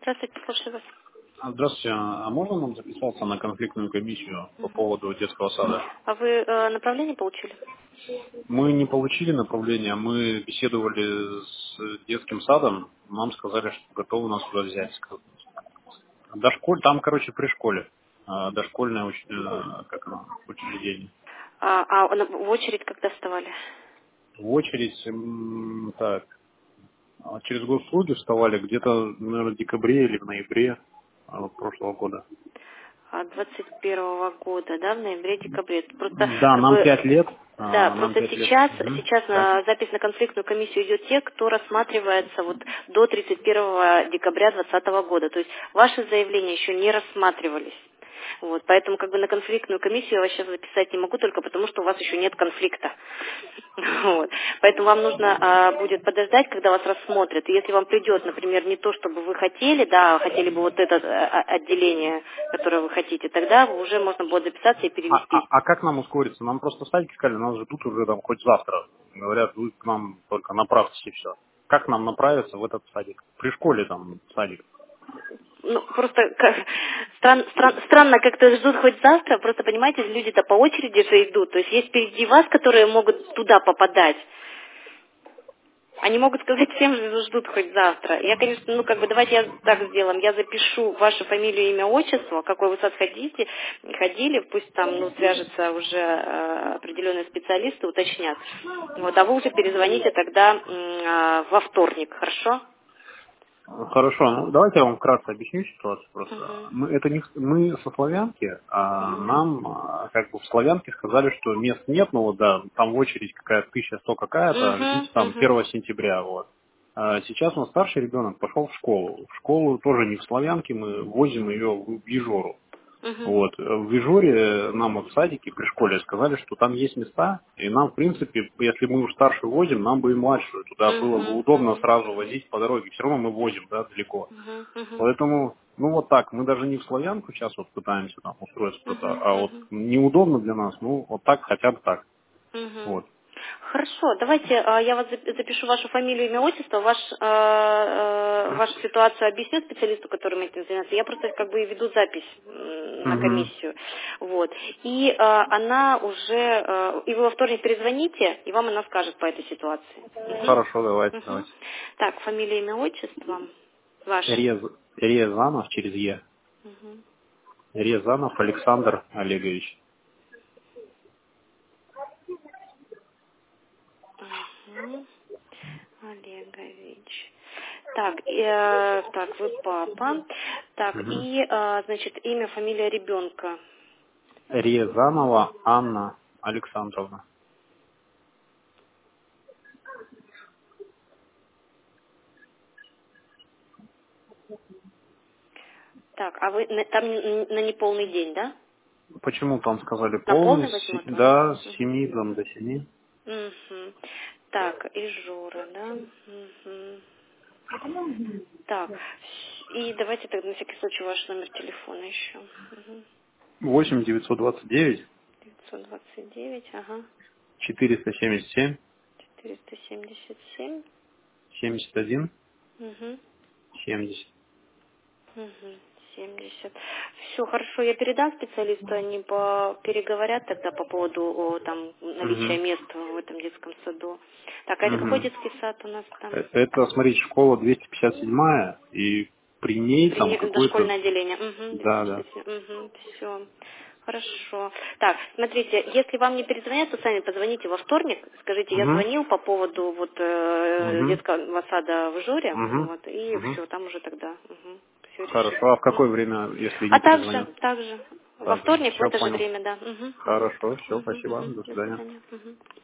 Здравствуйте, слушаю вас. Здравствуйте. А можно нам записаться на конфликтную комиссию по поводу детского сада? А вы направление получили? Мы не получили направление, мы беседовали с детским садом, нам сказали, что готовы нас туда взять. Там, при школе, дошкольное как оно, учреждение. В очередь когда вставали? В очередь, через госуслуги вставали где-то, наверное, в декабре или в ноябре прошлого года. 21 года, да, в ноябре-декабре. Просто Да, как нам бы 5 лет. да, Нам просто 5 лет. Мгм. сейчас Да. запись на конфликтную комиссию идет те, кто рассматривается вот до 31 декабря 2020 года. То есть ваши заявления еще не рассматривались. Вот, поэтому как бы на конфликтную комиссию я вас сейчас записать не могу, только потому что у вас еще нет конфликта. Вот. Поэтому вам нужно будет подождать, когда вас рассмотрят. И если вам придет, например, не то, чтобы вы хотели, да, хотели бы вот это отделение, которое вы хотите, тогда уже можно будет записаться и перевестись. А как нам ускориться? Нам просто в садике сказали, нас ждут уже там хоть завтра. Говорят, вы к нам только направьтесь и все. Как нам направиться в этот садик? При школе там садик. Ну, просто странно как-то ждут хоть завтра, просто, понимаете, люди-то по очереди же идут, то есть есть впереди вас, которые могут туда попадать. Они могут сказать всем, что ждут хоть завтра. Я, конечно, давайте я так сделаем. Я запишу вашу фамилию, имя, отчество, какой вы сад ходили, пусть там, свяжутся уже определенные специалисты, уточнят. Вот, а вы уже перезвоните тогда во вторник, хорошо? Хорошо, давайте я вам вкратце объясню ситуацию просто. Мгм. Мы со Славянки, а Мгм. нам в Славянке сказали, что мест нет, но вот да, там в очередь какая-то 1100 какая-то, ждите Мгм. там Мгм. 1 сентября, вот. А сейчас у нас старший ребенок пошел в школу. В школу тоже не в Славянке, мы возим ее в Ежору. Мгм. Вот. В Вижоре нам вот в садике при школе сказали, что там есть места, и нам, в принципе, если мы уж старшую возим, нам бы и младшую. Туда было бы Мгм. удобно Мгм. сразу возить по дороге. Все равно мы возим, да, далеко. Мгм. Мгм. Поэтому, вот так, мы даже не в Славянку сейчас вот пытаемся там устроиться куда-то, Мгм. а вот Мгм. неудобно для нас, вот так, хотя бы так. Мгм. Вот. Хорошо, давайте я вас запишу вашу фамилию, имя, отчество, вашу ситуацию объясню специалисту, который этим занимается. Я просто как бы и веду запись на Мгм. комиссию. Вот. И она уже, и вы во вторник перезвоните, и вам она скажет по этой ситуации. Мгм. Хорошо, давайте, Мгм. давайте. Так, фамилия, имя, отчество ваше. Резанов через Е. Мгм. Резанов Александр Олегович. Мгм. Олегович. Так, так, вы папа. Так, Мгм. и, значит, имя, фамилия ребенка. Резанова Анна Александровна. Так, а вы там на неполный день, да? Почему там сказали На полный? полный возьмут вас? Да, с 7 там, до 7. Угу. Так, и Жора, да? Угу. Так, и давайте тогда на всякий случай ваш номер телефона еще. Угу. 8 929 929, ага, 477 477, 71 угу. 70. Угу, 70. Все, хорошо, я передам специалисту, они переговорят тогда по поводу там наличия Мгм. мест в этом детском саду. Так, а это какой Мгм. детский сад у нас там? Это, смотрите, школа 257 и при ней там какой-то... Дошкольное отделение. Угу, Да, да. 257. Угу, все. Хорошо. Так, смотрите, если вам не перезвонят, то сами позвоните во вторник, скажите, я Угу. звонил по поводу вот Угу. детского сада в Журе, Угу. вот, и Угу. все, там уже тогда все решим. Хорошо. А в какое Мгм. время, если А не также, перезвонят? также, во Так же. вторник в Все, это же понял. время, да. Угу, угу. Хорошо. Все, Угу, спасибо. угу. До До свидания. свидания. Угу.